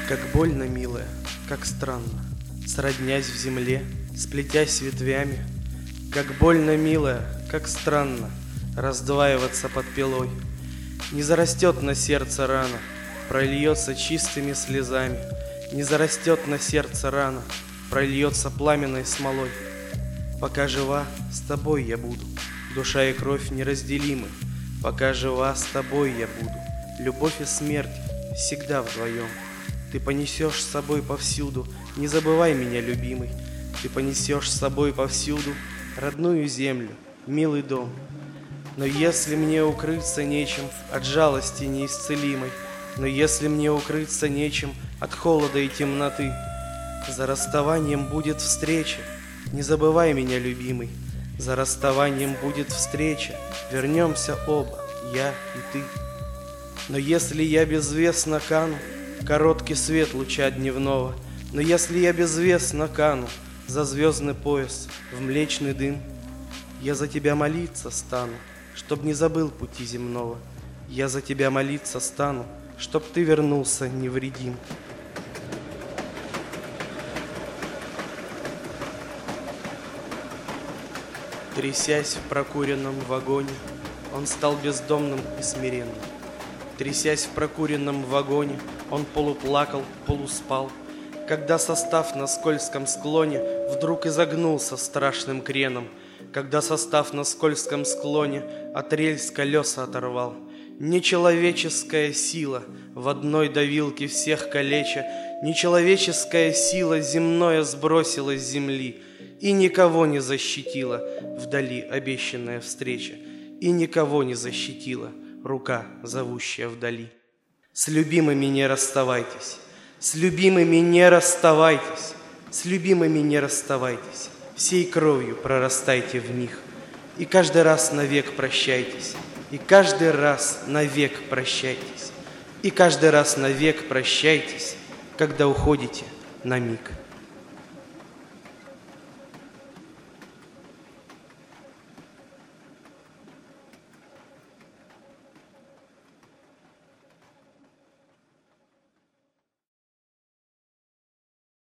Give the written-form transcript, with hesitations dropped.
Как больно, милая, как странно, сроднясь в земле, сплетясь ветвями. Как больно, милая, как странно, раздваиваться под пилой. Не зарастет на сердце рана, прольется чистыми слезами. Не зарастет на сердце рана, прольется пламенной смолой. Пока жива, с тобой я буду, душа и кровь неразделимы. Пока жива, с тобой я буду, любовь и смерть всегда вдвоем. Ты понесешь с собой повсюду, не забывай меня, любимый. Ты понесешь с собой повсюду родную землю, милый дом. Но если мне укрыться нечем от жалости неисцелимой, но если мне укрыться нечем от холода и темноты, за расставанием будет встреча, не забывай меня, любимый. За расставанием будет встреча, вернемся оба, я и ты. Но если я безвестно кану, короткий свет луча дневного, но если я безвестно кану за звездный пояс в млечный дым, я за тебя молиться стану, чтоб не забыл пути земного. Я за тебя молиться стану, чтоб ты вернулся невредим. Трясясь в прокуренном вагоне, он стал бездомным и смиренным. Трясясь в прокуренном вагоне, он полуплакал, полуспал, когда состав на скользком склоне вдруг изогнулся страшным креном, когда состав на скользком склоне от рельс колеса оторвал. Нечеловеческая сила в одной давилке всех калеча, нечеловеческая сила земное сбросила с земли и никого не защитила вдали обещанная встреча, и никого не защитила рука, зовущая вдали. С любимыми не расставайтесь, с любимыми не расставайтесь, с любимыми не расставайтесь, всей кровью прорастайте в них, и каждый раз навек прощайтесь, и каждый раз навек прощайтесь, и каждый раз навек прощайтесь, когда уходите на миг.